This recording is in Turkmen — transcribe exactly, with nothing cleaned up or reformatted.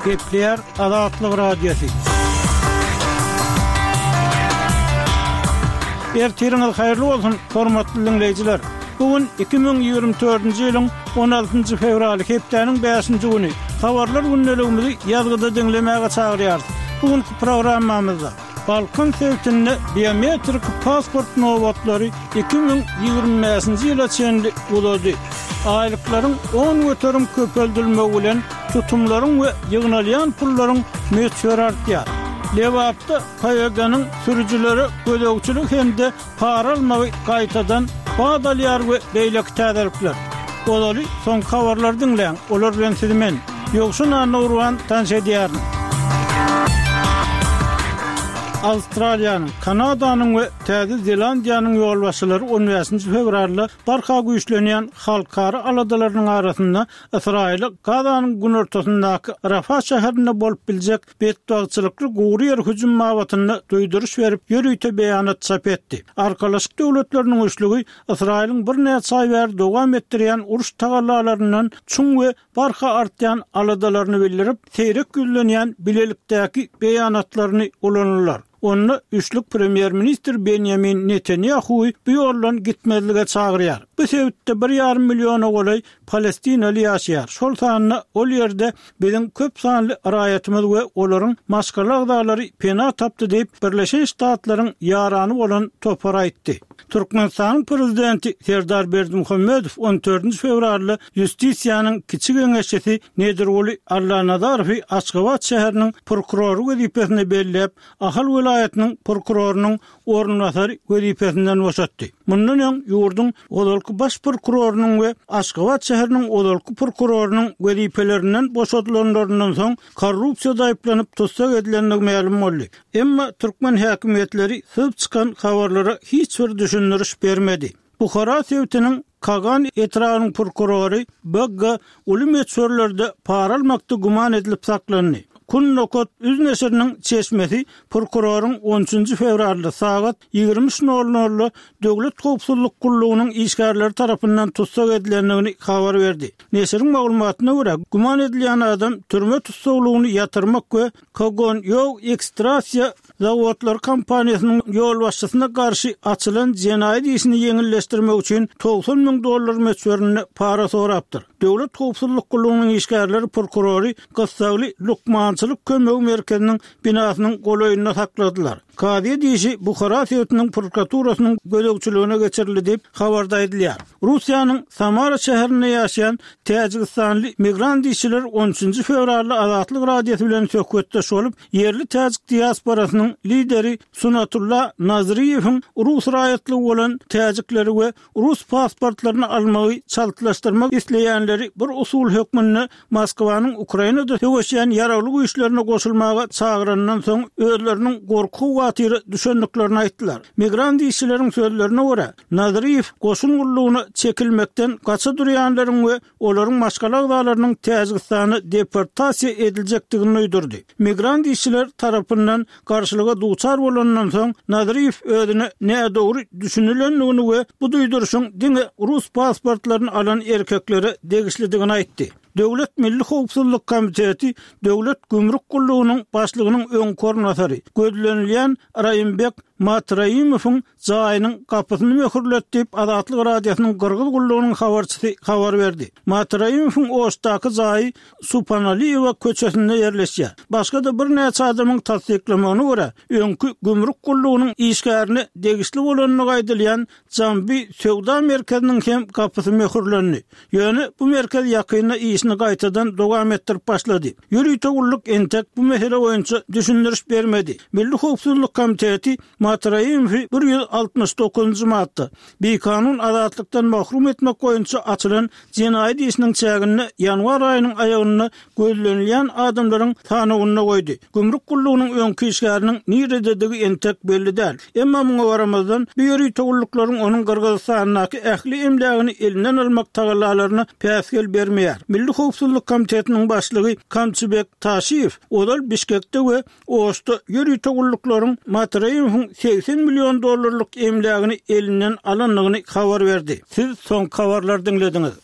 Kepler Azatlyk Radiosu. Ertiriniz hayırlı olsun, hormatly dinleyijiler. Bugün iki bin ýygrimi dördünji ýylyň on altynjy fevraly hepdeniň beşinji güni. Habarlar günneligimizi ýazgyda dinlemäge çagyrýar. Bugünkü programmamyzda Balkan sewtinde biometrik pasport nowatlary iki bin ýygrimi beşinji ýyla çenli bolady. Aýlyklaryň on göterim köpeldilmegi bilen tutumlaryň we ýygnalýan pullaryň möçberi artýar. Lewapda K Y G'nyň sürüjileri gödögçilik hemde para almagy gaýtadan badalýar we beýleki täzelikler. Olaly son habarlar dinleň. Olar bilen sizmen ýokşun anurwan tanşedýär. Avustraliýanyň, Kanadanyň we Täze Zelandiýanyň ýolbaşçylary on beşinji fevralda barka güýçlenýän halkara aladalarynyň arasynda Israýil Gazanyň gün ortasyndaky Rafah şäherine bolup biljek betdagçylykly gowryer hüjüm mawatyny duýduruş berip ýörüýte beýanat çap etdi. Arkalaşyk döwletleriniň üçlügi Israýilyň bir näçe aý bäri dowam etdirýän uruş tagallalaryndan çuň we barka artýan aladalaryny bildirip, seýrek güýlenýän bilelikdäki beýanatlaryny ulanýarlar. Onu üçlük Premier Minister Benjamin Netanyahu bu ýoldan gitmezlige çagyrýar. Bu sebäpde bir ýarym milliona golay Palestinaly ýaşaýar. Şol sanyna ol ýerde biziň köp sanly raýatymyz we olaryň maşgalak dağlary pena tapdy diýip Birleşen Ştatlaryň ýarany bolan topar aýtdy. Türkmenistanyň prezidenti Serdar Berdimuhammedow on dördünji fevralda Ýustisiýanyň kiçik öňeşçisi Nedirwuly Allanadarowy Aşgabat şäheriniň prokuroru wezipesine belläp, Ahal vilayatynyň prokurorunyň ornunasary wezipesinden boşatdy. Mundan öň ýurdun odalky baş prokurorunyň we Aşgabat şäheriniň odalky prokurorunyň wezipelerinden boşatylanlaryndan soň korrupsiýada aýplanyp tutsak edilenligi ma'lum boldy. Emma Türkmen häkimetleri syp çykan habarlara hiç bir düşündürüş bermedi. Buhara sewtiniň Kagan etranyň prokurory Bagga ulumetsörlerde para almakda guman edilip saklandy. Kunnokot üzneşirinin çeşmesi prokurorun on üçünji fevralda saat ýygrimi nol nol Döwlet Howpsuzlyk Gullugynyň işgärleri tarapyndan tutsak edilenligini habar berdi. Neşiriň maglumatyna görä, guman edilýän adam türme tutsaklygyny ýatyrmak we Kagon ýok ekstrasiýa zawodlar kampaniýasynyň ýolbaşçysyna garşy açylan jenaýat işini ýeňilleşdirmek üçin doksan ming dollar meçberini para sorapdyr. Döwlet Howpsuzlyk Gullugynyň işgärleri prokurory Gassagly Lukmançylyk kömegi merkeziniň binasynyň golaýyna sakladylar. Kadiýe diýişi Buhara sewtiniň prokuraturasynyň gödögçiligine geçirildi diýip habarda edilýär. Russiýanyň Samara şäherinde ýaşaýan Täjikistanly migrant işçiler on üçünji fevralda Azatlyk Radiosu bilen söhbetdeş bolup, yerli täjik diasporasynyň lideri Sunatullah Naziriýewiň Rus raýatlygy bolan täjikleri we Rus pasportlaryny almagy çaltylaşdyrmak isleýänleri bir usul hökmüni Moskwanyň Ukrainada höwüşýän ýaragly güýçlerine goşulmaga çagyranydan soň özleriniň gorku watyry düşündüklerini aýtdylar. Migrant işçileriň sözlerine görä, Naziriýew goşun gullugyny çekilmekden gaça durýanlaryň we olaryň maşgalak dağlarynyň Täjikistany deportasiýa ediljekdigini öýdürdi. Migrant işçiler tarapyndan garşylyga duçar bolandan soň Naziriýew özüne näme dogry düşünülendigini we bu duýduruşyň diňe Rus pasportlaryny alan erkeklere degişlidigini aýtdy. Döwlet Milli Howpsuzlyk Komiteti Döwlet Gümrük Gullugynyň başlygynyň öň kornasary gözlenilýän Raýymbek Matraýymowyň jaýynyň gapysyny möhürletip Azatlyk Radiosynyň Gürgüz Gullugynyň habarçysy habar berdi. Matraýymowyň oşdaky jaýy Supanaliýewa köçesinde ýerleşýär. Başga da bir näçe adamyň tasdiklamagyna görä, öňkü Gümrük Gullugynyň işgärine degişli bolanlygy aýdylýan Jambi Sewda merkeziniň hem gapysy möhürlendi. Ýöne bu merkez ýakynda işini gaýtadan dowam etdirip başlady. Ýörüýte gulluk entek bu mesele boýunça düşündürüş bermedi. Milli Howpsuzlyk Komiteti Matraýymowy bir ýüz altymyş dokuzunji madda beýkanun azatlykdan mahrum etmek boýunça açylan jenaýat işiniň çägini ýanwar aýynyň aýagyna gözlenilýän adamlaryň tanygyna goýdy. Gümrük Gullugynyň öňkü işgäriniň nirededigi entek belli däl. Emma muňa baramazdan bu ýörüýte gulluklaryň onuň Gürgistanyňky ähli emlägini elinden almak tagallalaryny päsgel bermeýär. Milli Howpsuzlyk Komitetiniň başlygy Kamçybek Taşiýew odal Bişkekde we Oşda ýörüýte gulluklaryň Matraýymowyň seksen milyon dollarlyk emlägini elinden alanlygyny habar berdi. Siz son habarlar dinlediňiz.